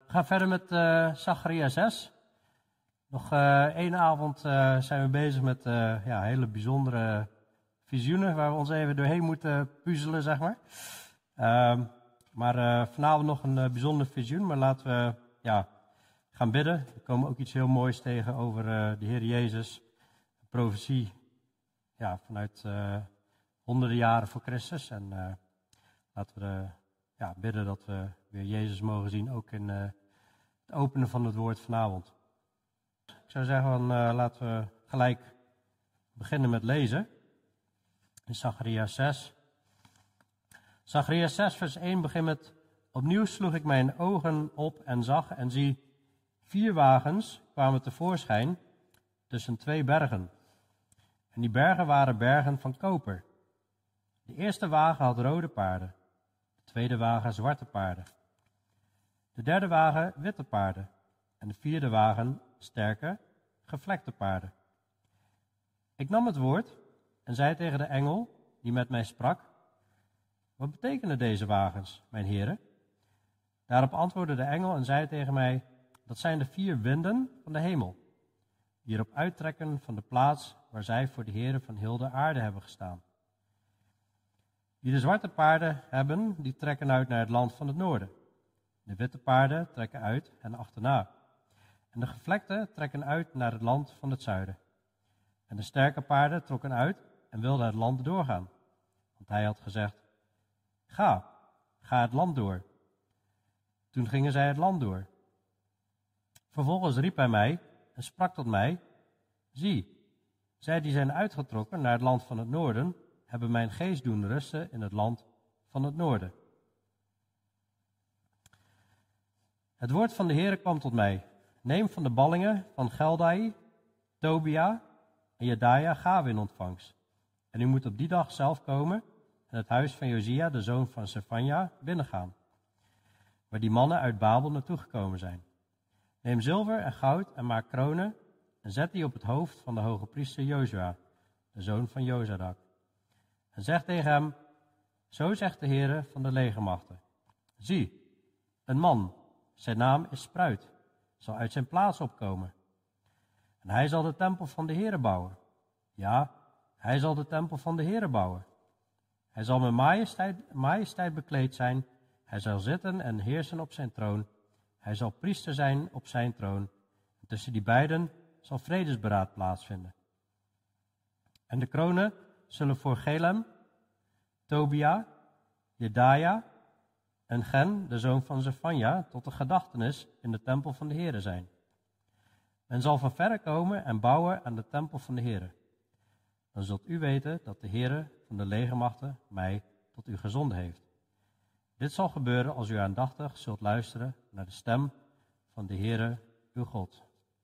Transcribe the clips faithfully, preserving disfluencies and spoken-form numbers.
we gaan verder met uh, Zacharia zes. Nog uh, één avond uh, zijn we bezig met uh, ja, hele bijzondere visioenen waar we ons even doorheen moeten puzzelen, zeg maar. Uh, maar uh, vanavond nog een uh, bijzonder visioen, maar laten we ja, gaan bidden. Er komen ook iets heel moois tegen over uh, de Heer Jezus. Een profetie ja, vanuit uh, honderden jaren voor Christus. En uh, laten we uh, ja, bidden dat we weer Jezus mogen zien, ook in uh, het openen van het woord vanavond. Ik zou zeggen, van, uh, laten we gelijk beginnen met lezen. In Zacharia zes. Zacharia zes vers één begint met: opnieuw sloeg ik mijn ogen op en zag en zie, vier wagens kwamen tevoorschijn tussen twee bergen. En die bergen waren bergen van koper. De eerste wagen had rode paarden. De tweede wagen zwarte paarden. De derde wagen witte paarden. En de vierde wagen sterke, gevlekte paarden. Ik nam het woord en zei tegen de engel die met mij sprak: wat betekenen deze wagens, mijn heren? Daarop antwoordde de engel en zei tegen mij: dat zijn de vier winden van de hemel, die erop uittrekken van de plaats waar zij voor de heren van heel de aarde hebben gestaan. Die de zwarte paarden hebben, die trekken uit naar het land van het noorden. De witte paarden trekken uit en achterna. En de gevlekte trekken uit naar het land van het zuiden. En de sterke paarden trokken uit en wilden het land doorgaan. Want hij had gezegd: ga, ga het land door. Toen gingen zij het land door. Vervolgens riep hij mij en sprak tot mij: zie, zij die zijn uitgetrokken naar het land van het noorden, hebben mijn geest doen rusten in het land van het noorden. Het woord van de Heere kwam tot mij: neem van de ballingen van Geldai, Tobia en Jedaia gave in ontvangst. En u moet op die dag zelf komen en het huis van Josia, de zoon van Sefania, binnengaan, waar die mannen uit Babel naartoe gekomen zijn. Neem zilver en goud en maak kronen en zet die op het hoofd van de hoge priester Jozua, de zoon van Jozadak. En zeg tegen hem: zo zegt de Heere van de legermachten: zie, een man, zijn naam is Spruit, zal uit zijn plaats opkomen. En hij zal de tempel van de Heere bouwen. Ja, hij zal de tempel van de Heere bouwen. Hij zal met majesteit, majesteit bekleed zijn. Hij zal zitten en heersen op zijn troon. Hij zal priester zijn op zijn troon. En tussen die beiden zal vredesberaad plaatsvinden. En de kronen zullen voor Gelem, Tobia, Jedaia en Gen, de zoon van Zefania, tot de gedachtenis in de tempel van de Heere zijn. Men zal van verre komen en bouwen aan de tempel van de Heere. Dan zult u weten dat de Heere van de legermachten mij tot u gezonden heeft. Dit zal gebeuren als u aandachtig zult luisteren naar de stem van de Heere uw God.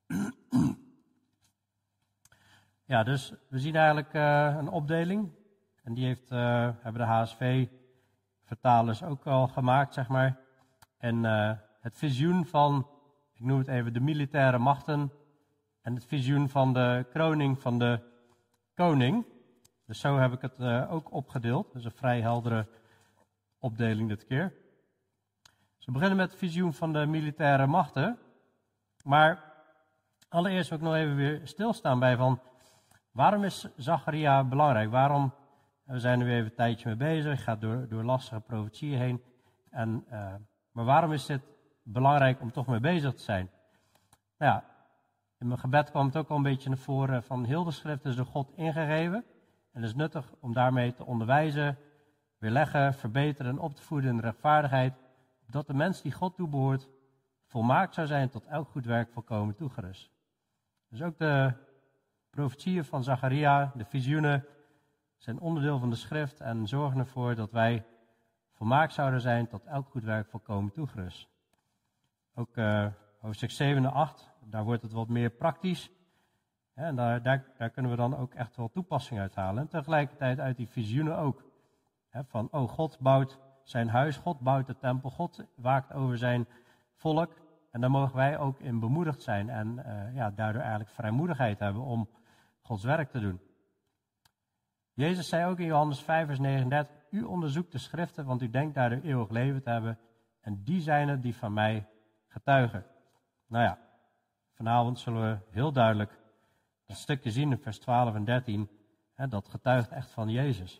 Ja, dus we zien eigenlijk uh, een opdeling. En die heeft, uh, hebben de H S V-vertalers ook al gemaakt, zeg maar. En uh, het visioen van, ik noem het even, de militaire machten. En het visioen van de kroning van de koning. Dus zo heb ik het uh, ook opgedeeld. Dus een vrij heldere opdeling dit keer. Dus we beginnen met het visioen van de militaire machten. Maar allereerst wil ik nog even weer stilstaan bij van, waarom is Zacharia belangrijk? Waarom, we zijn er weer even een tijdje mee bezig, gaat door, door lastige profetieën heen. En, uh, maar waarom is dit belangrijk om toch mee bezig te zijn? Nou ja, in mijn gebed kwam het ook al een beetje naar voren van heel de schrift is door God ingegeven. En het is nuttig om daarmee te onderwijzen, weerleggen, verbeteren en op te voeden in de rechtvaardigheid. Dat de mens die God toebehoort volmaakt zou zijn tot elk goed werk volkomen toegerust. Dus ook de profetieën van Zacharia, de visioenen, zijn onderdeel van de schrift en zorgen ervoor dat wij volmaakt zouden zijn tot elk goed werk volkomen toegerust. Ook uh, hoofdstuk zeven en acht, daar wordt het wat meer praktisch. Ja, en daar, daar, daar kunnen we dan ook echt wel toepassing uit halen. En tegelijkertijd uit die visioenen ook. Hè, van, oh, God bouwt zijn huis, God bouwt de tempel, God waakt over zijn volk. En daar mogen wij ook in bemoedigd zijn en uh, ja, daardoor eigenlijk vrijmoedigheid hebben om Gods werk te doen. Jezus zei ook in Johannes vijf vers negenendertig, u onderzoekt de schriften, want u denkt daardoor eeuwig leven te hebben. En die zijn het die van mij getuigen. Nou ja, vanavond zullen we heel duidelijk dat stukje zien in vers twaalf en dertien. Hè, dat getuigt echt van Jezus.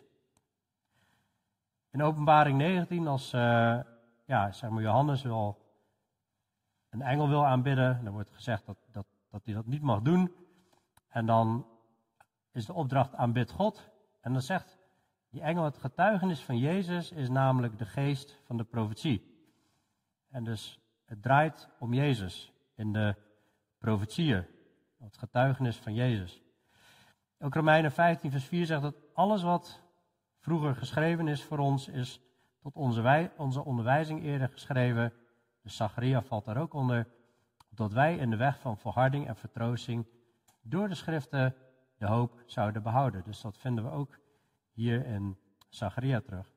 In Openbaring negentien, als uh, ja, zeg maar Johannes wil een engel wil aanbidden, dan wordt gezegd dat, dat, dat hij dat niet mag doen. En dan is de opdracht aanbid God. En dan zegt die engel, het getuigenis van Jezus is namelijk de geest van de profetie. En dus het draait om Jezus in de profetieën. Het getuigenis van Jezus. Ook Romeinen vijftien vers vier zegt dat alles wat vroeger geschreven is voor ons, is tot onze, wij, onze onderwijzing eerder geschreven. Dus Zacharia valt daar ook onder. Dat wij in de weg van volharding en vertroosting door de schriften de hoop zouden behouden. Dus dat vinden we ook hier in Zacharia terug.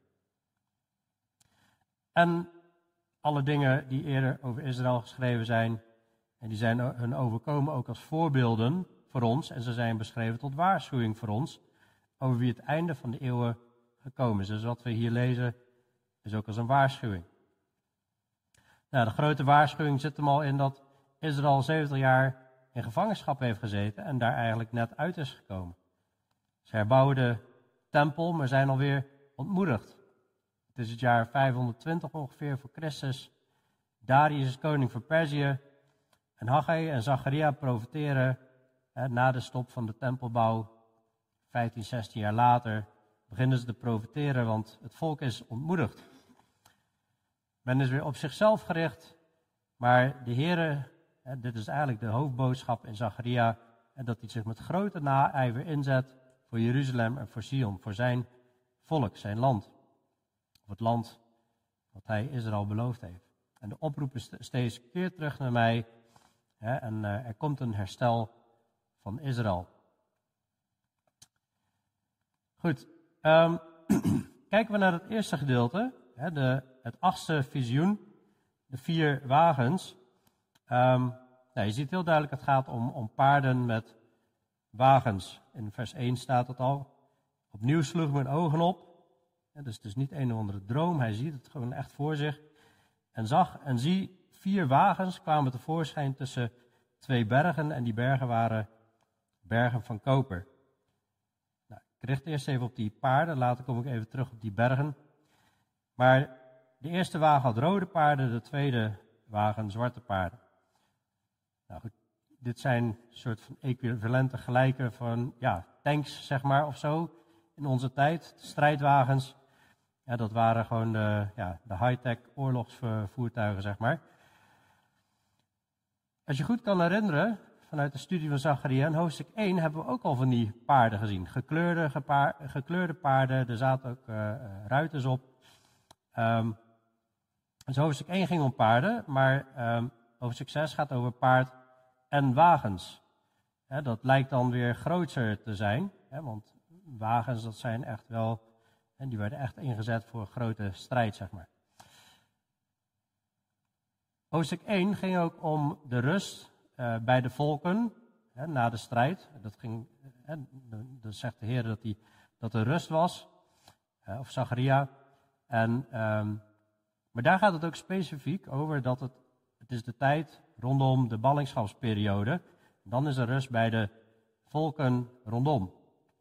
En alle dingen die eerder over Israël geschreven zijn, en die zijn hun overkomen ook als voorbeelden voor ons. En ze zijn beschreven tot waarschuwing voor ons over wie het einde van de eeuwen gekomen is. Dus wat we hier lezen is ook als een waarschuwing. Nou, de grote waarschuwing zit hem al in dat Israël zeventig jaar in gevangenschap heeft gezeten en daar eigenlijk net uit is gekomen. Ze herbouwen de tempel, maar zijn alweer ontmoedigd. Het is het jaar vijfhonderdtwintig ongeveer voor Christus. Darius is koning van Perzië. En Haggai en Zacharia profeteren hè, na de stop van de tempelbouw. vijftien, zestien jaar later beginnen ze te profeteren, want het volk is ontmoedigd. Men is weer op zichzelf gericht, maar de Heere, hè, dit is eigenlijk de hoofdboodschap in Zacharia, en dat hij zich met grote naijver inzet voor Jeruzalem en voor Sion, voor zijn volk, zijn land. Of het land wat hij Israël beloofd heeft. En de oproep is steeds keer terug naar mij. Hè, en uh, er komt een herstel van Israël. Goed, um, kijken we naar het eerste gedeelte. Hè, de, het achtste visioen. De vier wagens. Um, nou, je ziet heel duidelijk, het gaat om, om paarden met wagens. In vers één staat het al. Opnieuw sloeg mijn ogen op. Ja, dus het is niet een of andere droom, hij ziet het gewoon echt voor zich. En zag en zie, vier wagens kwamen tevoorschijn tussen twee bergen. En die bergen waren bergen van koper. Nou, ik richt eerst even op die paarden, later kom ik even terug op die bergen. Maar de eerste wagen had rode paarden, de tweede wagen zwarte paarden. Nou goed, dit zijn soort van equivalente gelijken van ja, tanks, zeg maar, of zo. In onze tijd, de strijdwagens. Ja, dat waren gewoon de, ja, de high-tech oorlogsvoertuigen, zeg maar. Als je goed kan herinneren, vanuit de studie van Zacharia, in hoofdstuk één hebben we ook al van die paarden gezien. Gekleurde, gepaar, gekleurde paarden, er zaten ook uh, ruiters op. Um, dus hoofdstuk één ging om paarden, maar um, hoofdstuk zes gaat over paard en wagens. He, dat lijkt dan weer groter te zijn, he, want wagens dat zijn echt wel... En die werden echt ingezet voor grote strijd, zeg maar. Hoofdstuk één ging ook om de rust uh, bij de volken hè, na de strijd. Dat ging, hè, dan zegt de Heer dat, die, dat er rust was, uh, of Zacharia. En, um, maar daar gaat het ook specifiek over dat het, het is de tijd rondom de ballingschapsperiode. Dan is er rust bij de volken rondom.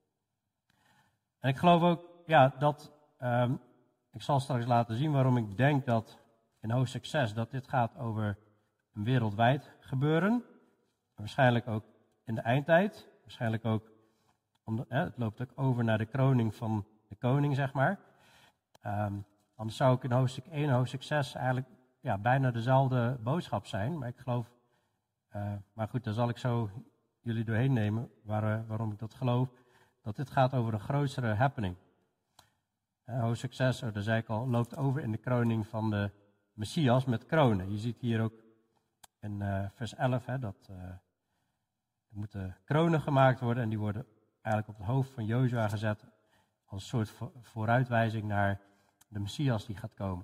En ik geloof ook ja, dat, um, ik zal straks laten zien waarom ik denk dat in hoofdstuk zes, dat dit gaat over een wereldwijd gebeuren. Waarschijnlijk ook in de eindtijd. Waarschijnlijk ook, om de, hè, het loopt ook over naar de kroning van de koning, zeg maar. Um, anders zou ik in hoofdstuk één en hoofdstuk zes eigenlijk ja, bijna dezelfde boodschap zijn. Maar ik geloof, uh, maar goed, daar zal ik zo jullie doorheen nemen waar, waarom ik dat geloof. Dat dit gaat over een grotere happening. Uh, hoofdstuk zes, oh, dat zei ik al, loopt over in de kroning van de Messias met kronen. Je ziet hier ook in uh, vers elf hè, dat uh, er moeten kronen gemaakt worden en die worden eigenlijk op het hoofd van Jozua gezet als een soort vo- vooruitwijzing naar de Messias die gaat komen.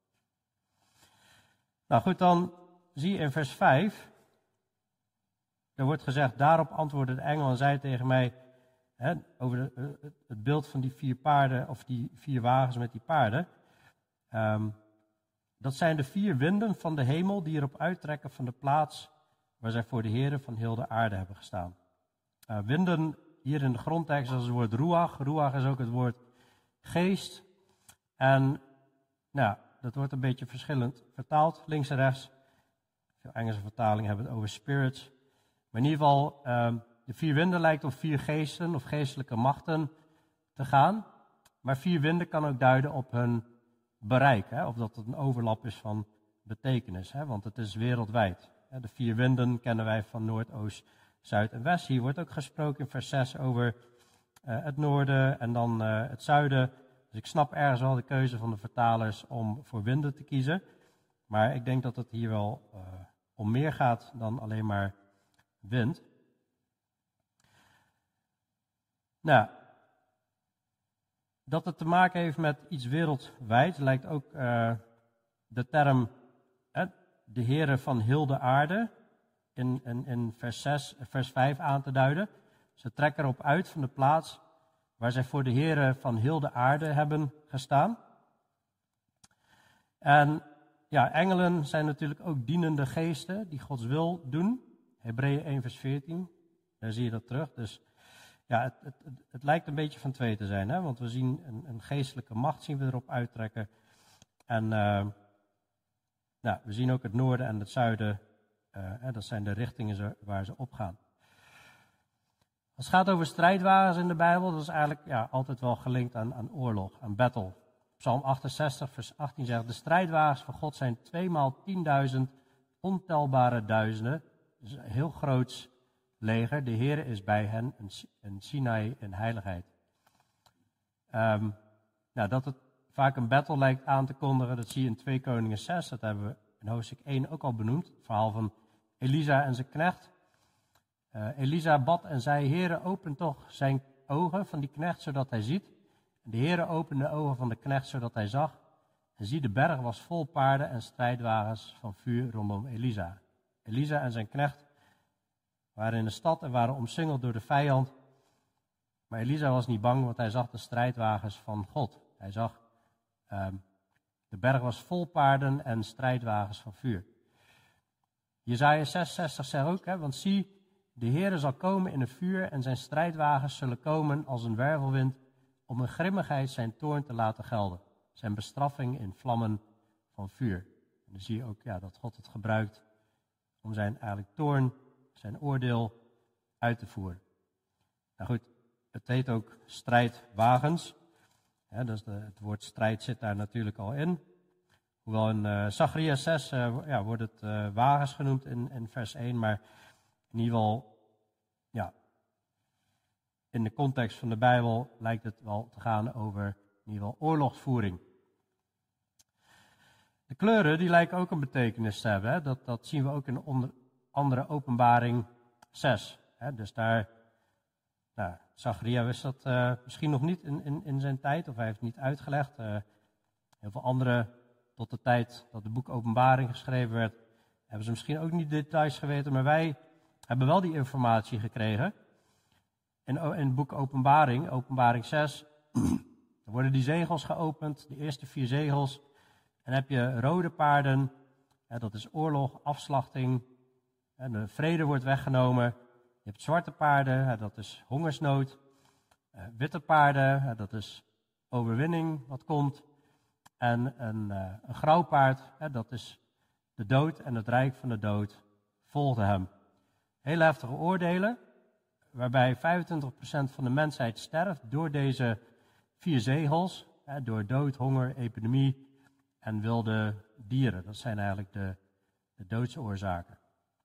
Nou goed, dan zie je in vers vijf, er wordt gezegd, daarop antwoordde de engel en zei tegen mij, hè, over de, uh, het beeld van die vier paarden, of die vier wagens met die paarden. Um, Dat zijn de vier winden van de hemel die erop uittrekken van de plaats waar zij voor de Heere van heel de aarde hebben gestaan. Uh, winden hier in de grondtekst is het woord ruach. Ruach is ook het woord geest. En nou, dat wordt een beetje verschillend vertaald, links en rechts. Veel Engelse vertalingen hebben het over spirits. Maar in ieder geval, uh, de vier winden lijkt op vier geesten of geestelijke machten te gaan. Maar vier winden kan ook duiden op hun bereik. Hè, of dat het een overlap is van betekenis. Hè, want het is wereldwijd. De vier winden kennen wij van Noord, Oost, Zuid en West. Hier wordt ook gesproken in vers zes over uh, het noorden en dan uh, het zuiden. Dus ik snap ergens wel de keuze van de vertalers om voor winden te kiezen. Maar ik denk dat het hier wel uh, om meer gaat dan alleen maar wind. Nou, dat het te maken heeft met iets wereldwijd lijkt ook uh, de term eh, de Heere van heel de aarde in, in, in vers, zes, vers vijf aan te duiden. Ze trekken erop uit van de plaats waar zij voor de Heere van heel de aarde hebben gestaan. En ja, engelen zijn natuurlijk ook dienende geesten die Gods wil doen. Hebreeën één vers veertien, daar zie je dat terug. Dus ja, het, het, het, het lijkt een beetje van twee te zijn, hè? Want we zien een, een geestelijke macht zien we erop uittrekken. En uh, nou, we zien ook het noorden en het zuiden, uh, hè, dat zijn de richtingen waar ze op gaan. Als het gaat over strijdwagens in de Bijbel, dat is eigenlijk ja, altijd wel gelinkt aan, aan oorlog, aan battle. Psalm achtenzestig vers achttien zegt, de strijdwagens van God zijn tweemaal tienduizend ontelbare duizenden. Dus een heel groots leger. De Heere is bij hen, een, een Sinai in heiligheid. Um, nou, dat het vaak een battle lijkt aan te kondigen, dat zie je in twee Koningen zes. Dat hebben we in hoofdstuk één ook al benoemd. Het verhaal van Elisa en zijn knecht. Uh, Elisa bad en zei, Heere, open toch zijn ogen van die knecht, zodat hij ziet. En de Heere opende de ogen van de knecht, zodat hij zag. En zie, de berg was vol paarden en strijdwagens van vuur rondom Elisa. Elisa en zijn knecht waren in de stad en waren omsingeld door de vijand. Maar Elisa was niet bang, want hij zag de strijdwagens van God. Hij zag, um, de berg was vol paarden en strijdwagens van vuur. Jesaja zesenzestig zegt ook, hè, want zie, de Heere zal komen in een vuur en zijn strijdwagens zullen komen als een wervelwind om een grimmigheid zijn toorn te laten gelden. Zijn bestraffing in vlammen van vuur. En dan zie je ook ja, dat God het gebruikt om zijn eigenlijk toorn, zijn oordeel uit te voeren. Nou goed, het heet ook strijdwagens. Ja, dus de, het woord strijd zit daar natuurlijk al in. Hoewel in uh, Zacharias zes uh, ja, wordt het uh, wagens genoemd in, in vers één, maar in ieder geval, ja, in de context van de Bijbel lijkt het wel te gaan over in ieder geval oorlogsvoering. De kleuren die lijken ook een betekenis te hebben. Hè? Dat, dat zien we ook in onder, andere Openbaring zes. Hè? Dus daar, nou, Zacharia wist dat uh, misschien nog niet in, in, in zijn tijd, of hij heeft het niet uitgelegd. Uh, heel veel anderen, tot de tijd dat het boek Openbaring geschreven werd, hebben ze misschien ook niet details geweten, maar wij hebben wel die informatie gekregen. In, in het boek Openbaring, Openbaring zes, worden die zegels geopend, de eerste vier zegels. En dan heb je rode paarden, hè, dat is oorlog, afslachting, hè, de vrede wordt weggenomen. Je hebt zwarte paarden, hè, dat is hongersnood. Uh, witte paarden, hè, dat is overwinning wat komt. En een, uh, een grauw paard, hè, dat is de dood en het rijk van de dood volgde hem. Hele heftige oordelen, waarbij vijfentwintig procent van de mensheid sterft door deze vier zegels. Hè, door dood, honger, epidemie en wilde dieren. Dat zijn eigenlijk de, de doodsoorzaken.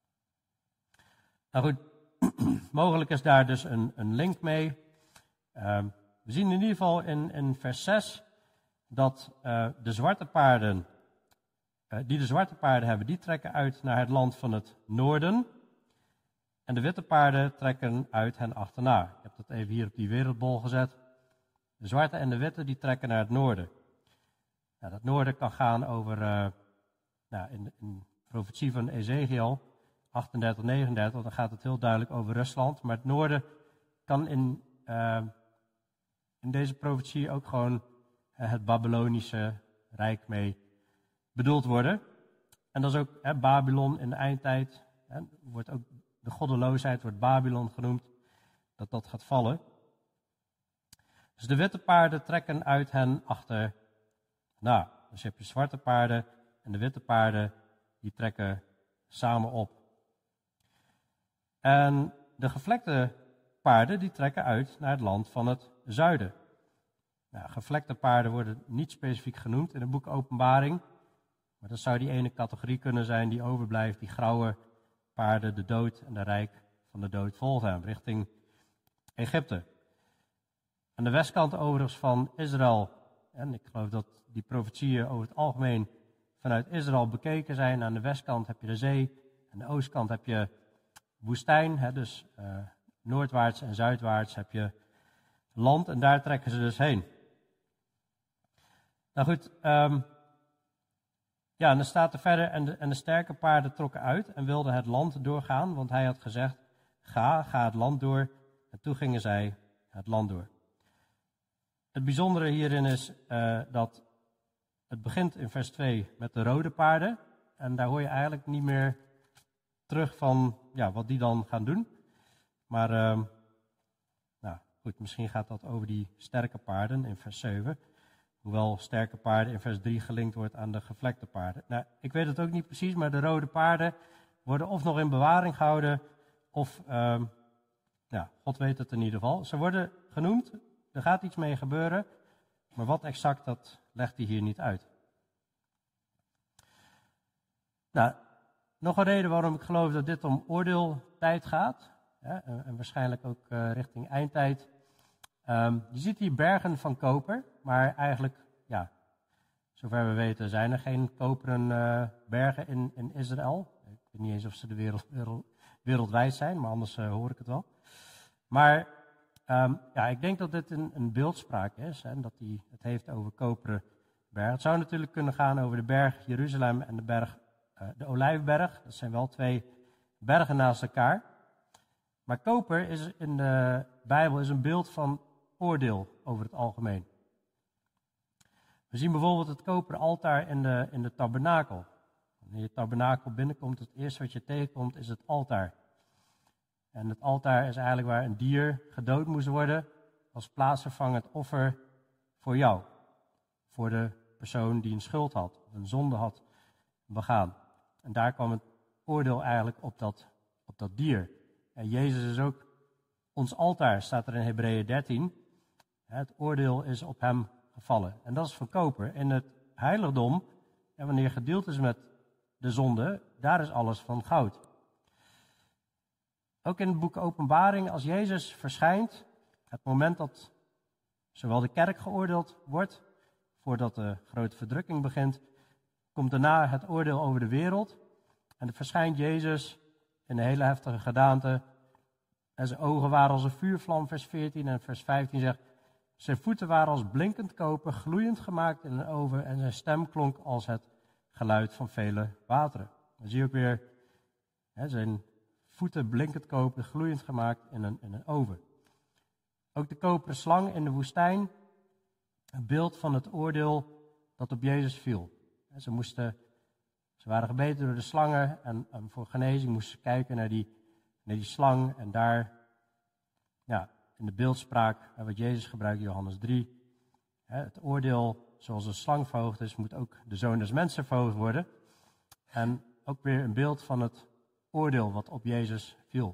Nou goed, mogelijk is daar dus een, een link mee. Uh, we zien in ieder geval in, in vers zes dat uh, de zwarte paarden, uh, die de zwarte paarden hebben, die trekken uit naar het land van het noorden. En de witte paarden trekken uit hen achterna. Ik heb dat even hier op die wereldbol gezet. De zwarte en de witte die trekken naar het noorden. Nou, dat noorden kan gaan over, uh, nou, in, in de profetie van Ezekiel achtendertig, negenendertig, dan gaat het heel duidelijk over Rusland. Maar het noorden kan in, uh, in deze profetie ook gewoon uh, het Babylonische Rijk mee bedoeld worden. En dat is ook hè, Babylon in de eindtijd. Hè, wordt ook, de goddeloosheid wordt Babylon genoemd. Dat dat gaat vallen. Dus de witte paarden trekken uit hen achter. Nou, dus heb je zwarte paarden en de witte paarden die trekken samen op. En de gevlekte paarden die trekken uit naar het land van het zuiden. Nou, gevlekte paarden worden niet specifiek genoemd in het boek Openbaring. Maar dat zou die ene categorie kunnen zijn die overblijft, die grauwe paarden, de dood en de rijk van de dood volgen hem richting Egypte. Aan de westkant overigens van Israël, en ik geloof dat die profetieën over het algemeen vanuit Israël bekeken zijn. Aan de westkant heb je de zee, aan de oostkant heb je woestijn, hè, dus uh, noordwaarts en zuidwaarts heb je land en daar trekken ze dus heen. Nou goed, um, ja, en dan staat er verder, en de, en de sterke paarden trokken uit en wilden het land doorgaan, want hij had gezegd, ga, ga het land door. En toen gingen zij het land door. Het bijzondere hierin is uh, dat het begint in vers twee met de rode paarden. En daar hoor je eigenlijk niet meer terug van ja, wat die dan gaan doen. Maar uh, nou, goed, misschien gaat dat over die sterke paarden in vers zeven. Hoewel sterke paarden in vers drie gelinkt wordt aan de gevlekte paarden. Nou, ik weet het ook niet precies, maar de rode paarden worden of nog in bewaring gehouden, of, uh, ja, God weet het in ieder geval. Ze worden genoemd, er gaat iets mee gebeuren, maar wat exact, dat legt hij hier niet uit. Nou, nog een reden waarom ik geloof dat dit om oordeeltijd gaat, hè, en, en waarschijnlijk ook uh, richting eindtijd. Um, je ziet hier bergen van koper, maar eigenlijk, ja, zover we weten zijn er geen koperen uh, bergen in, in Israël. Ik weet niet eens of ze de wereld, wereld, wereldwijd zijn, maar anders uh, hoor ik het wel. Maar um, ja, ik denk dat dit een, een beeldspraak is en dat hij het heeft over koperen bergen. Het zou natuurlijk kunnen gaan over de berg Jeruzalem en de berg, uh, de Olijfberg. Dat zijn wel twee bergen naast elkaar. Maar koper is in de Bijbel is een beeld van oordeel over het algemeen. We zien bijvoorbeeld het koperen altaar in de, in de tabernakel. Wanneer je tabernakel binnenkomt, het eerste wat je tegenkomt is het altaar. En het altaar is eigenlijk waar een dier gedood moest worden als plaatsvervangend offer voor jou. Voor de persoon die een schuld had, of een zonde had begaan. En daar kwam het oordeel eigenlijk op dat, op dat dier. En Jezus is ook ons altaar, staat er in Hebreeën dertien. Het oordeel is op hem gevallen. En dat is van koper. In het heiligdom, en wanneer gedeeld is met de zonde, daar is alles van goud. Ook in het boek Openbaring, als Jezus verschijnt, het moment dat zowel de kerk geoordeeld wordt, voordat de grote verdrukking begint, komt daarna het oordeel over de wereld. En dan verschijnt Jezus in een hele heftige gedaante. En zijn ogen waren als een vuurvlam, vers veertien, en vers vijftien zegt, zijn voeten waren als blinkend koper, gloeiend gemaakt in een oven, en zijn stem klonk als het geluid van vele wateren. Dan zie je ook weer hè, zijn voeten blinkend koper, gloeiend gemaakt in een, in een oven. Ook de koperen slang in de woestijn, een beeld van het oordeel dat op Jezus viel. Ze, moesten, ze waren gebeten door de slangen en, en voor genezing moesten ze kijken naar die, naar die slang en daar, ja, in de beeldspraak wat Jezus gebruikt, Johannes drie, het oordeel zoals een slang verhoogd is, moet ook de Zoon des Mensen verhoogd worden. En ook weer een beeld van het oordeel wat op Jezus viel.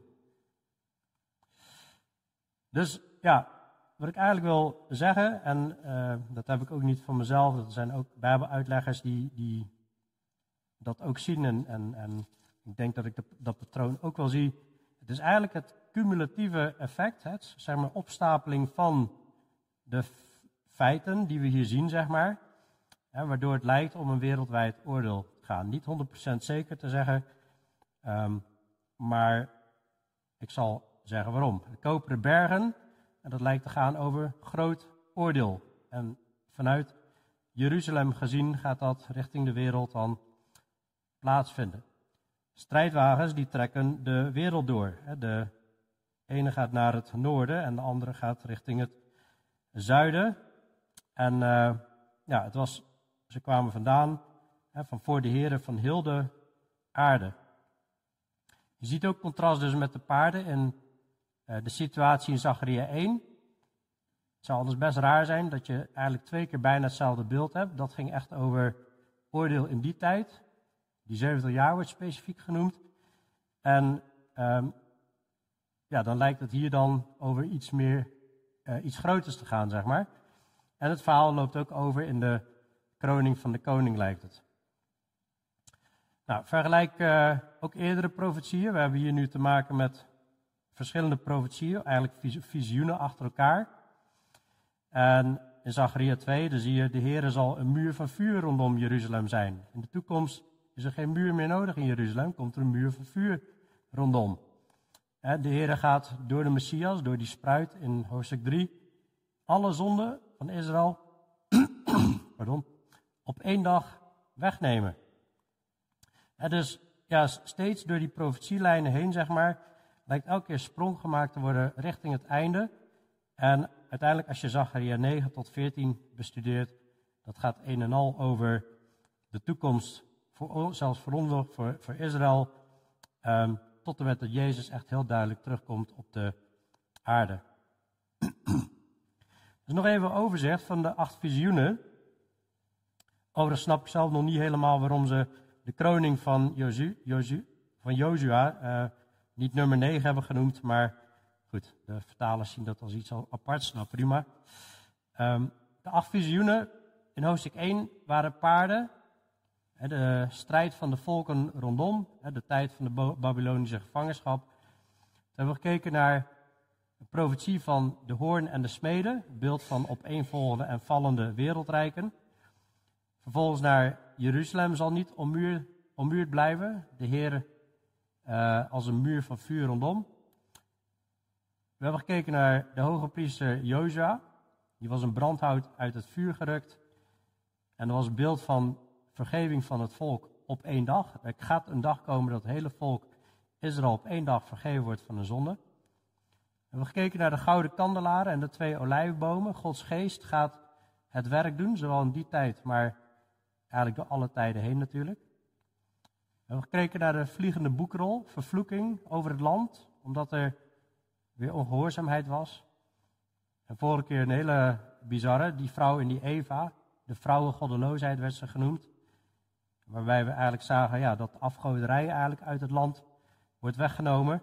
Dus ja, wat ik eigenlijk wil zeggen, en uh, dat heb ik ook niet van mezelf, dat zijn ook Bijbeluitleggers die, die dat ook zien en, en, en ik denk dat ik de, dat patroon ook wel zie. Het is eigenlijk het cumulatieve effect, het, zeg maar opstapeling van de feiten die we hier zien, zeg maar, hè, waardoor het lijkt om een wereldwijd oordeel te gaan. Niet honderd procent zeker te zeggen, um, maar ik zal zeggen waarom. De koperen bergen, en dat lijkt te gaan over groot oordeel. En vanuit Jeruzalem gezien gaat dat richting de wereld dan plaatsvinden. Strijdwagens die trekken de wereld door. De ene gaat naar het noorden en de andere gaat richting het zuiden. En uh, ja, het was, ze kwamen vandaan Hè, van voor de Heere van heel de aarde. Je ziet ook contrast dus met de paarden in uh, de situatie in Zacharia één. Het zou anders best raar zijn dat je eigenlijk twee keer bijna hetzelfde beeld hebt. Dat ging echt over oordeel in die tijd. Die zeventig jaar wordt specifiek genoemd. En um, ja, dan lijkt het hier dan over iets meer, uh, iets groters te gaan, zeg maar. En het verhaal loopt ook over in de kroning van de koning, lijkt het. Nou, vergelijk uh, ook eerdere profetieën. We hebben hier nu te maken met verschillende profetieën, eigenlijk vis- visioenen achter elkaar. En in Zacharia twee, dan zie je, de Heere zal een muur van vuur rondom Jeruzalem zijn. In de toekomst is er geen muur meer nodig in Jeruzalem, komt er een muur van vuur rondom. De Heere gaat door de Messias, door die spruit in hoofdstuk drie, alle zonden van Israël pardon, op één dag wegnemen. En dus ja, steeds door die profetielijnen heen, zeg maar, lijkt elke keer sprong gemaakt te worden richting het einde. En uiteindelijk, als je Zacharia negen tot veertien bestudeert, dat gaat een en al over de toekomst, voor, zelfs voor ons, voor, voor Israël, um, tot en met dat Jezus echt heel duidelijk terugkomt op de aarde. Dus nog even een overzicht van de acht visioenen. Overigens snap ik zelf nog niet helemaal waarom ze de kroning van Jozu, Jozu, van Jozua uh, niet nummer negen hebben genoemd, maar goed, de vertalers zien dat als iets aparts, nou prima. Um, de acht visioenen in hoofdstuk één waren paarden, hè, de strijd van de volken rondom, hè, de tijd van de Babylonische gevangenschap. We hebben gekeken naar de profetie van de hoorn en de smeden, het beeld van opeenvolgende en vallende wereldrijken. Vervolgens naar Jeruzalem zal niet ommuurd, ommuurd blijven, de Heer uh, als een muur van vuur rondom. We hebben gekeken naar de hoge priester Jozua, die was een brandhout uit het vuur gerukt. En dat was het beeld van vergeving van het volk op één dag. Er gaat een dag komen dat het hele volk Israël op één dag vergeven wordt van de zonde. We hebben gekeken naar de gouden kandelaren en de twee olijfbomen. Gods geest gaat het werk doen, zowel in die tijd, maar eigenlijk door alle tijden heen natuurlijk. We hebben gekeken naar de vliegende boekrol, vervloeking over het land, omdat er weer ongehoorzaamheid was. En vorige keer een hele bizarre, die vrouw in die Eva, de vrouwengoddeloosheid werd ze genoemd. Waarbij we eigenlijk zagen ja, dat afgoderij eigenlijk uit het land wordt weggenomen.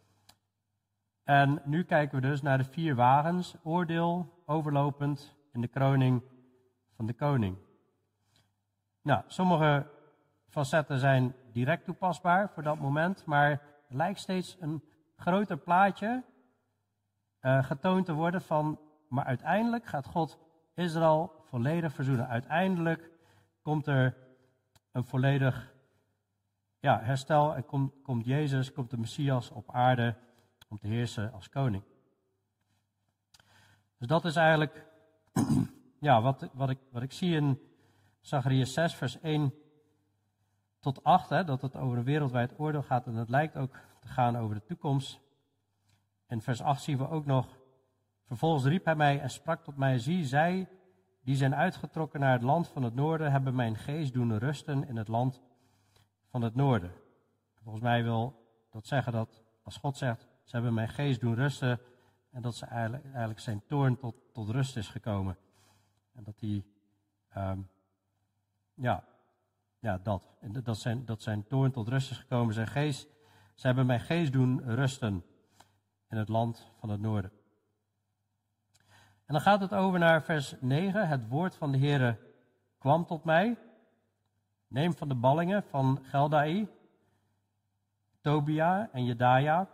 En nu kijken we dus naar de vier wagens, oordeel, overlopend in de kroning van de koning. Nou, sommige facetten zijn direct toepasbaar voor dat moment, maar er lijkt steeds een groter plaatje uh, getoond te worden van, maar uiteindelijk gaat God Israël volledig verzoenen. Uiteindelijk komt er een volledig ja, herstel en komt, komt Jezus, komt de Messias op aarde om te heersen als koning. Dus dat is eigenlijk ja, wat, wat, ik, wat ik zie in Zacharia zes, vers één tot acht, hè, dat het over een wereldwijd oordeel gaat en het lijkt ook te gaan over de toekomst. In vers acht zien we ook nog, vervolgens riep hij mij en sprak tot mij, zie, zij die zijn uitgetrokken naar het land van het noorden, hebben mijn geest doen rusten in het land van het noorden. Volgens mij wil dat zeggen dat, als God zegt, ze hebben mijn geest doen rusten, en dat ze eigenlijk, eigenlijk zijn toorn tot, tot rust is gekomen. En dat hij, um, ja, ja, dat. En dat zijn, dat zijn toorn tot rust is gekomen, zijn geest. Ze hebben mijn geest doen rusten in het land van het noorden. En dan gaat het over naar vers negen. Het woord van de Heere kwam tot mij. Neem van de ballingen van Geldai, Tobia en Jedaja.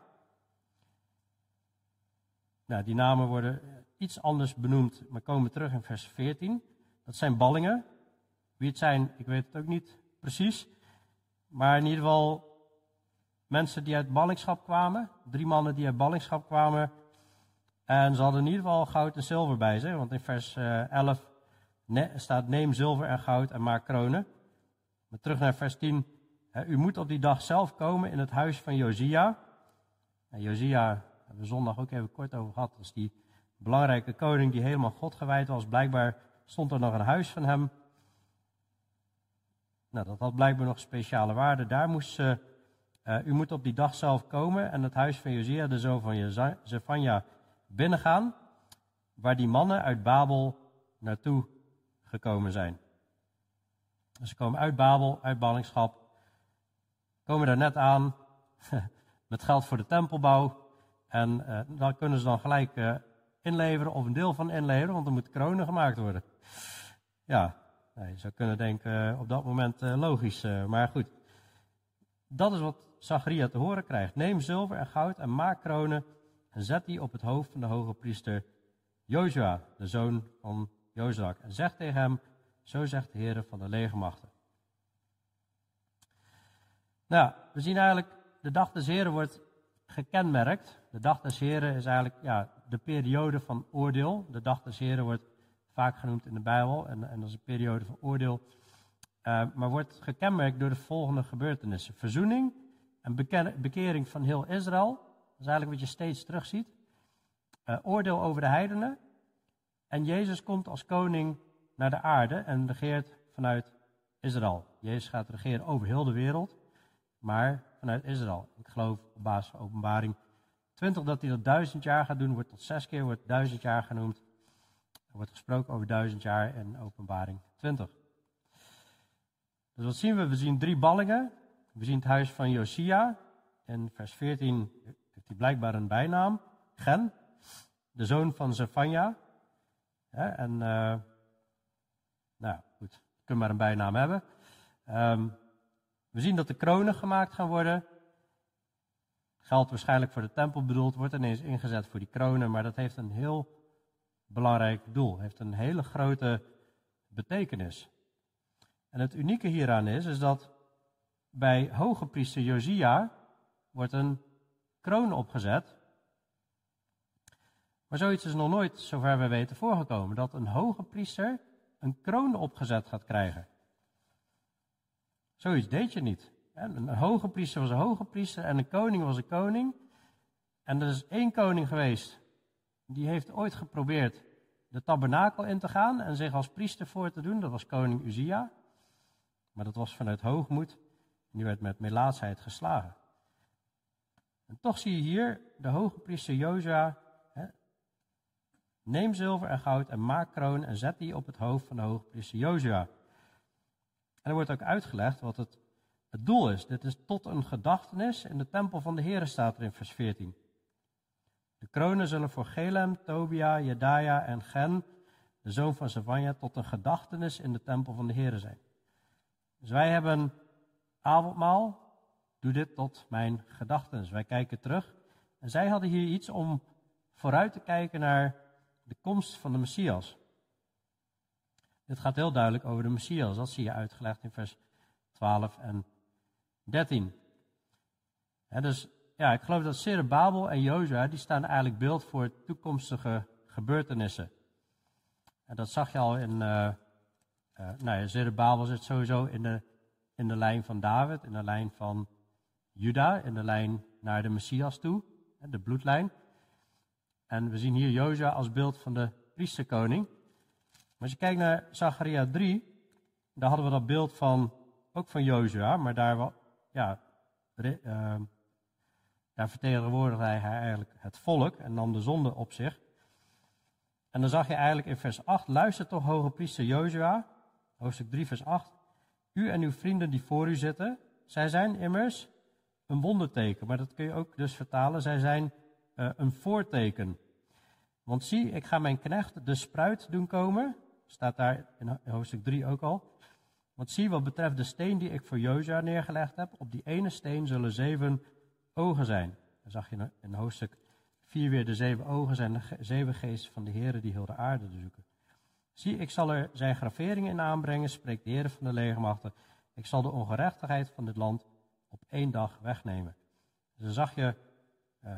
Nou, die namen worden iets anders benoemd, maar komen terug in vers veertien. Dat zijn ballingen. Wie het zijn, ik weet het ook niet precies. Maar in ieder geval mensen die uit ballingschap kwamen. Drie mannen die uit ballingschap kwamen. En ze hadden in ieder geval goud en zilver bij zich. Want in vers elf staat neem zilver en goud en maak kronen. Maar terug naar vers tien. U moet op die dag zelf komen in het huis van Josia. En Josia hebben we zondag ook even kort over gehad. Dat is die belangrijke koning die helemaal God gewijd was. Blijkbaar stond er nog een huis van hem. Nou, dat had blijkbaar nog speciale waarde. Daar moest ze, uh, u moet op die dag zelf komen en het huis van Josia, de zoon van Zefanja, binnengaan, waar die mannen uit Babel naartoe gekomen zijn. Dus ze komen uit Babel, uit ballingschap, komen daar net aan met geld voor de tempelbouw. En uh, dan kunnen ze dan gelijk uh, inleveren of een deel van inleveren, want er moet kronen gemaakt worden. Ja, nou, je zou kunnen denken uh, op dat moment uh, logisch, uh, maar goed. Dat is wat Zacharia te horen krijgt. Neem zilver en goud en maak kronen en zet die op het hoofd van de hoge priester Jozua, de zoon van Jozak. En zeg tegen hem, zo zegt de Heer van de legermachten. Nou, we zien eigenlijk, de dag des Heren wordt gekenmerkt. De dag des Heren is eigenlijk ja, de periode van oordeel. De dag des Heren wordt vaak genoemd in de Bijbel en, en dat is een periode van oordeel. Uh, maar wordt gekenmerkt door de volgende gebeurtenissen. Verzoening en beken- bekering van heel Israël. Dat is eigenlijk wat je steeds terugziet. Uh, oordeel over de heidenen. En Jezus komt als koning naar de aarde en regeert vanuit Israël. Jezus gaat regeren over heel de wereld, maar vanuit Israël. Ik geloof op basis van Openbaring twintig dat hij dat duizend jaar gaat doen. Wordt tot zes keer wordt duizend jaar genoemd. Er wordt gesproken over duizend jaar in Openbaring twintig. Dus wat zien we? We zien drie ballingen. We zien het huis van Josia. In vers veertien heeft hij blijkbaar een bijnaam. Gen, de zoon van Zefanja. Ja, en, uh, nou goed, je kunt maar een bijnaam hebben. Um, we zien dat de kronen gemaakt gaan worden. Geld waarschijnlijk voor de tempel bedoeld, wordt ineens ingezet voor die kronen. Maar dat heeft een heel belangrijk doel. Heeft een hele grote betekenis. En het unieke hieraan is, is dat bij hoge priester Josia wordt een kroon opgezet. Maar zoiets is nog nooit, zover we weten, voorgekomen. Dat een hoge priester een kroon opgezet gaat krijgen. Zoiets deed je niet. Een hoge priester was een hoge priester en een koning was een koning. En er is één koning geweest, die heeft ooit geprobeerd de tabernakel in te gaan en zich als priester voor te doen. Dat was koning Uzia. Maar dat was vanuit hoogmoed. En die werd met melaatsheid geslagen. En toch zie je hier de hoge priester Jozua. Hè, neem zilver en goud en maak kroon en zet die op het hoofd van de hoge priester Jozua. En er wordt ook uitgelegd wat het, het doel is. Dit is tot een gedachtenis in de tempel van de Heere, staat er in vers veertien. De kronen zullen voor Gelem, Tobia, Jedaja en Gen, de zoon van Zefanja, tot een gedachtenis in de tempel van de Heere zijn. Dus wij hebben avondmaal, doe dit tot mijn gedachtenis. Wij kijken terug. En zij hadden hier iets om vooruit te kijken naar de komst van de Messias. Dit gaat heel duidelijk over de Messias. Dat zie je uitgelegd in vers twaalf en dertien. He, dus ja, ik geloof dat Zerubbabel en Jozua, die staan eigenlijk beeld voor toekomstige gebeurtenissen. En dat zag je al in, uh, uh, nou ja, Zerubbabel zit sowieso in de, in de lijn van David, in de lijn van Juda, in de lijn naar de Messias toe, de bloedlijn. En we zien hier Jozua als beeld van de priesterkoning. Maar als je kijkt naar Zacharia drie, daar hadden we dat beeld van, ook van Jozua, maar daar, ja, uh, daar vertegenwoordigde hij eigenlijk het volk en nam de zonde op zich. En dan zag je eigenlijk in vers acht, luister toch hoge priester Jozua, hoofdstuk drie vers acht, u en uw vrienden die voor u zitten, zij zijn immers een wonderteken, maar dat kun je ook dus vertalen, zij zijn uh, een voorteken. Want zie, ik ga mijn knecht de spruit doen komen, staat daar in hoofdstuk drie ook al. Want zie, wat betreft de steen die ik voor Jozua neergelegd heb, op die ene steen zullen zeven ogen zijn. Dan zag je in hoofdstuk vier weer de zeven ogen zijn de zeven geesten van de Heere die heel de aarde zoeken. Zie, ik zal er zijn graveringen in aanbrengen, spreekt de Heere van de legermachten. Ik zal de ongerechtigheid van dit land op één dag wegnemen. Dus dan zag je uh,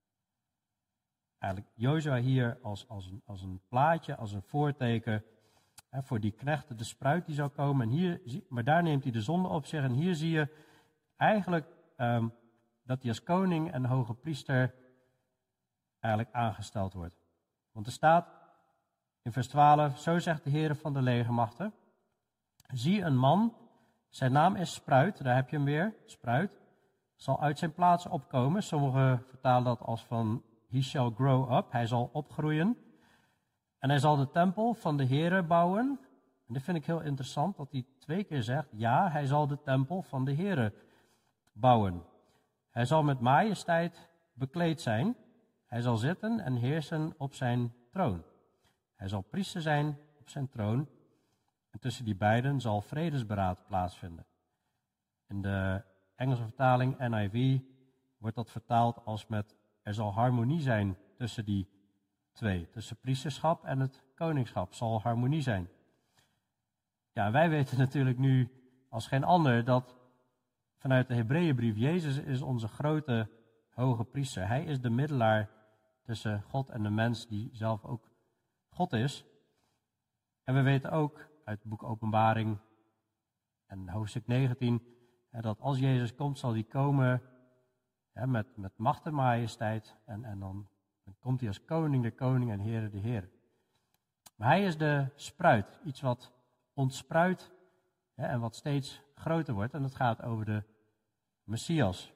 eigenlijk Jozua hier als, als, een, als een plaatje, als een voorteken hè, voor die knechten, de spruit die zou komen. En hier, maar daar neemt hij de zonde op zich. En hier zie je eigenlijk um, dat hij als koning en hoge priester eigenlijk aangesteld wordt. Want er staat in vers twaalf, zo zegt de Heere van de legermachten, zie een man Zijn naam is Spruit, daar heb je hem weer, Spruit. Zal uit zijn plaats opkomen. Sommigen vertalen dat als van he shall grow up, hij zal opgroeien. En hij zal de tempel van de Heere bouwen. En dit vind ik heel interessant, dat hij twee keer zegt, ja, hij zal de tempel van de Heere bouwen. Hij zal met majesteit bekleed zijn. Hij zal zitten en heersen op zijn troon. Hij zal priester zijn op zijn troon. En tussen die beiden zal vredesberaad plaatsvinden. In de Engelse vertaling N I V wordt dat vertaald als met er zal harmonie zijn tussen die twee. Tussen priesterschap en het koningschap zal harmonie zijn. Ja, wij weten natuurlijk nu als geen ander dat vanuit de Hebreeënbrief Jezus is onze grote hoge priester. Hij is de middelaar tussen God en de mens die zelf ook God is. En we weten ook uit het boek Openbaring en hoofdstuk negentien dat als Jezus komt zal hij komen ja, met, met macht en majesteit en, en dan, dan komt hij als koning de koning en Heere de Heer. Maar hij is de spruit, iets wat ontspruit ja, en wat steeds groter wordt en dat gaat over de Messias.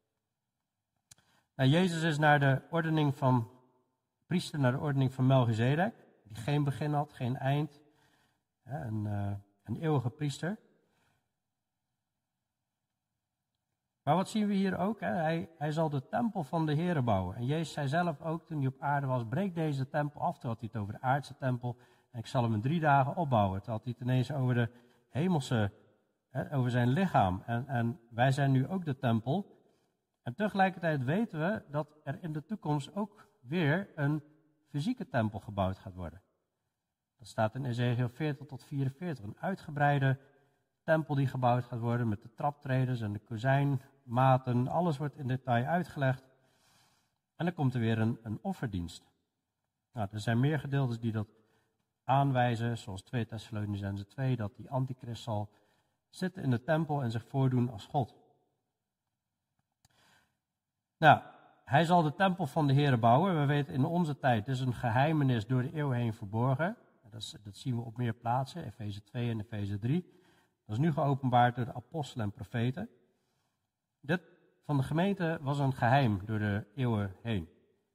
Nou, Jezus is naar de ordening van priester, naar de ordening van Melchizedek, die geen begin had, geen eind, ja, een, uh, een eeuwige priester. Maar wat zien we hier ook? Hè? Hij, hij zal de tempel van de Heere bouwen. En Jezus zei zelf ook toen hij op aarde was, breek deze tempel af. Toen had hij het over de aardse tempel. En ik zal hem in drie dagen opbouwen. Toen had hij het ineens over de hemelse, hè, over zijn lichaam. En, en wij zijn nu ook de tempel. En tegelijkertijd weten we dat er in de toekomst ook weer een fysieke tempel gebouwd gaat worden. Dat staat in Ezekiel veertig tot vierenveertig. Een uitgebreide tempel die gebouwd gaat worden met de traptreders en de kozijnmaten. Alles wordt in detail uitgelegd. En dan komt er weer een, een offerdienst. Nou, er zijn meer gedeeltes die dat aanwijzen, zoals twee Thessalonicenzen twee, dat die antichrist zal zitten in de tempel en zich voordoen als God. Nou, hij zal de tempel van de Heere bouwen. We weten in onze tijd, het is een geheimenis door de eeuw heen verborgen. Dat, is, dat zien we op meer plaatsen, Efeze twee en Efeze drie. Dat is nu geopenbaard door de apostelen en profeten. Dit van de gemeente was een geheim door de eeuwen heen.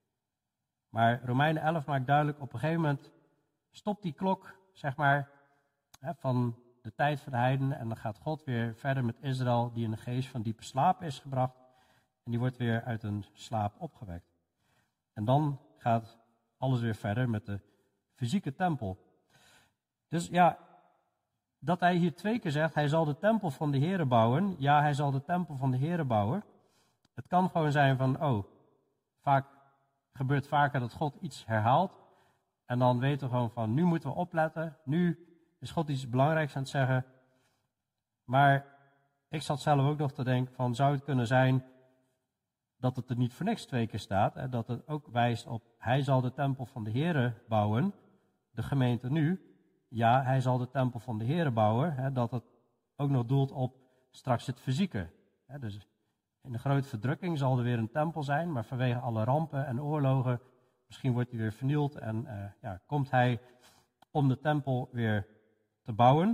Maar Romeinen elf maakt duidelijk, op een gegeven moment stopt die klok, zeg maar, hè, van de tijd van de heidenen. En dan gaat God weer verder met Israël, die in de geest van diepe slaap is gebracht. En die wordt weer uit een slaap opgewekt. En dan gaat alles weer verder met de fysieke tempel. Dus ja, dat hij hier twee keer zegt, hij zal de tempel van de Heere bouwen. Ja, hij zal de tempel van de Heere bouwen. Het kan gewoon zijn van, oh, vaak gebeurt vaker dat God iets herhaalt. En dan weten we gewoon van, nu moeten we opletten. Nu is God iets belangrijks aan het zeggen. Maar ik zat zelf ook nog te denken van, zou het kunnen zijn dat het er niet voor niks twee keer staat. En dat het ook wijst op, hij zal de tempel van de Heere bouwen. De gemeente nu. Ja, hij zal de tempel van de Heere bouwen. Hè, dat het ook nog doelt op straks het fysieke. Hè, dus in de grote verdrukking zal er weer een tempel zijn. Maar vanwege alle rampen en oorlogen, misschien wordt hij weer vernield. En uh, ja, komt hij om de tempel weer te bouwen.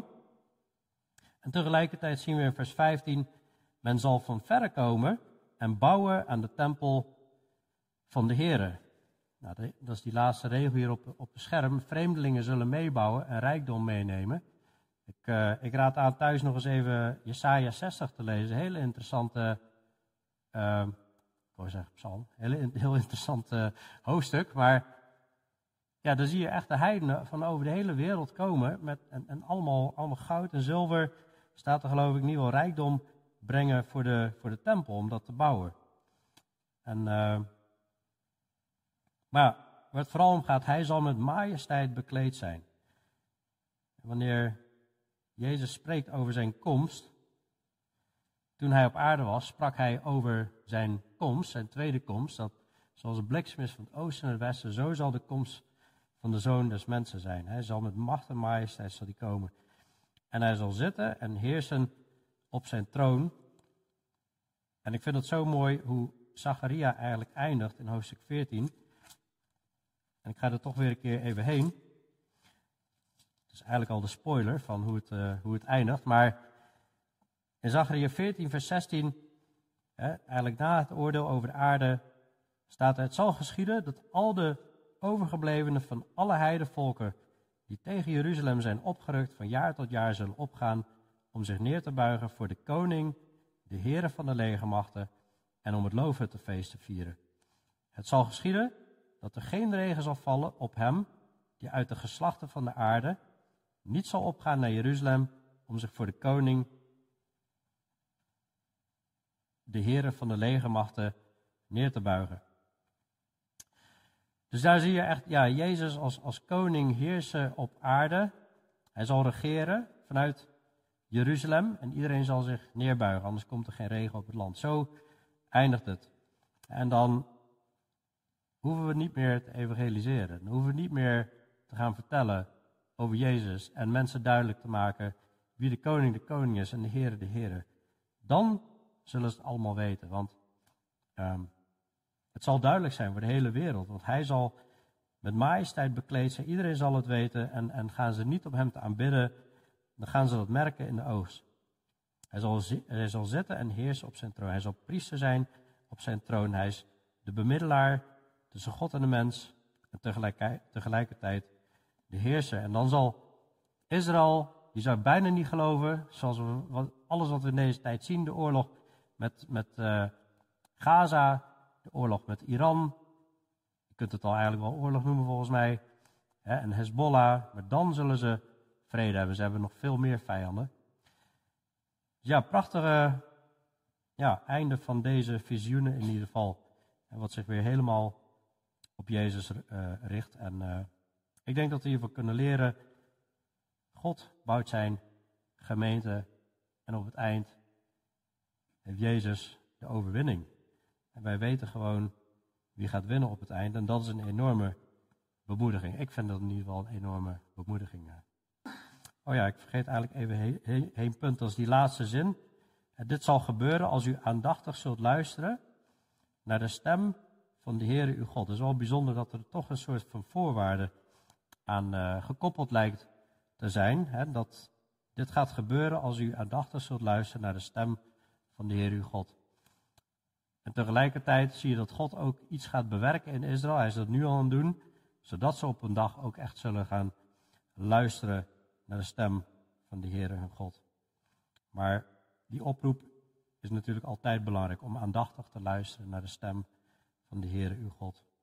En tegelijkertijd zien we in vers vijftien. Men zal van verre komen en bouwen aan de tempel van de Heere. Nou, dat is die laatste regel hier op, op het scherm. Vreemdelingen zullen meebouwen en rijkdom meenemen. Ik, uh, ik raad aan thuis nog eens even Jesaja zestig te lezen. Hele interessante, uh, ik wou zeggen psalm, hele, heel interessant uh, hoofdstuk. Maar ja, dan zie je echt de heidenen van over de hele wereld komen. Met, en en allemaal, allemaal goud en zilver. Staat er geloof ik niet wel rijkdom brengen voor de, voor de tempel om dat te bouwen. En... Uh, Maar waar het vooral om gaat, hij zal met majesteit bekleed zijn. Wanneer Jezus spreekt over zijn komst, toen hij op aarde was, sprak hij over zijn komst, zijn tweede komst, dat zoals een bliksem is van het oosten naar het westen, zo zal de komst van de Zoon des Mensen zijn. Hij zal met macht en majesteit zal hij komen. En hij zal zitten en heersen op zijn troon. En ik vind het zo mooi hoe Zacharia eigenlijk eindigt in hoofdstuk veertien. En ik ga er toch weer een keer even heen. Het is eigenlijk al de spoiler van hoe het, uh, hoe het eindigt. Maar In Zacharia veertien, vers zestien, hè, eigenlijk na het oordeel over de aarde, staat er: het zal geschieden dat al de overgeblevenen van alle heidevolken die tegen Jeruzalem zijn opgerukt, van jaar tot jaar zullen opgaan om zich neer te buigen voor de koning, de Heere van de legermachten, en om het loofhuttenfeest te vieren. Het zal geschieden dat er geen regen zal vallen op hem die uit de geslachten van de aarde niet zal opgaan naar Jeruzalem om zich voor de koning, de Heere van de legermachten, neer te buigen. Dus daar zie je echt, ja, Jezus als, als koning heersen op aarde. Hij zal regeren vanuit Jeruzalem en iedereen zal zich neerbuigen, anders komt er geen regen op het land. Zo eindigt het. En dan hoeven we niet meer te evangeliseren. Dan hoeven we niet meer te gaan vertellen over Jezus en mensen duidelijk te maken wie de koning de koning is en de Heere de Heere. Dan zullen ze het allemaal weten, want um, het zal duidelijk zijn voor de hele wereld. Want hij zal met majesteit bekleed zijn, iedereen zal het weten en, en gaan ze niet op hem te aanbidden, dan gaan ze dat merken in de oogst. Hij zal, hij zal zitten en heersen op zijn troon. Hij zal priester zijn op zijn troon. Hij is de bemiddelaar tussen God en de mens en tegelijk, tegelijkertijd de heerser. En dan zal Israël, je zou bijna niet geloven, zoals we, wat, alles wat we in deze tijd zien, de oorlog met, met uh, Gaza, de oorlog met Iran, je kunt het al eigenlijk wel oorlog noemen volgens mij, hè, en Hezbollah, maar dan zullen ze vrede hebben. Ze hebben nog veel meer vijanden. Dus ja, prachtige ja, einde van deze visioenen in ieder geval. En wat zich weer helemaal op Jezus uh, richt. En uh, ik denk dat we hiervan kunnen leren. God bouwt zijn gemeente en op het eind heeft Jezus de overwinning. En wij weten gewoon wie gaat winnen op het eind. En dat is een enorme bemoediging. Ik vind dat in ieder geval een enorme bemoediging. Oh ja, ik vergeet eigenlijk even één he, he, punt. Dat is die laatste zin. En dit zal gebeuren als u aandachtig zult luisteren naar de stem van de Heere uw God. Het is wel bijzonder dat er toch een soort van voorwaarde aan uh, gekoppeld lijkt te zijn. Hè, dat dit gaat gebeuren als u aandachtig zult luisteren naar de stem van de Heere uw God. En tegelijkertijd zie je dat God ook iets gaat bewerken in Israël. Hij is dat nu al aan het doen, zodat ze op een dag ook echt zullen gaan luisteren naar de stem van de Heere hun God. Maar die oproep is natuurlijk altijd belangrijk om aandachtig te luisteren naar de stem van de Heere uw God.